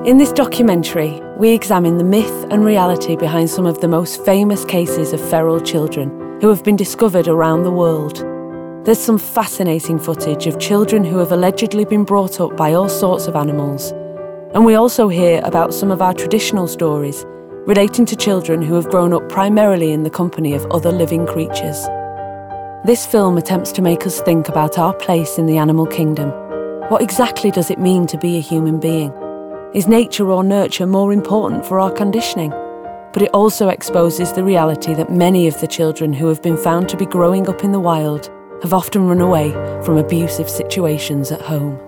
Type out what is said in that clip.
In this documentary, we examine the myth and reality behind some of the most famous cases of feral children who have been discovered around the world. There's some fascinating footage of children who have allegedly been brought up by all sorts of animals. And we also hear about some of our traditional stories relating to children who have grown up primarily in the company of other living creatures. This film attempts to make us think about our place in the animal kingdom. What exactly does it mean to be a human being? Is nature or nurture more important for our conditioning? But it also exposes the reality that many of the children who have been found to be growing up in the wild have often run away from abusive situations at home.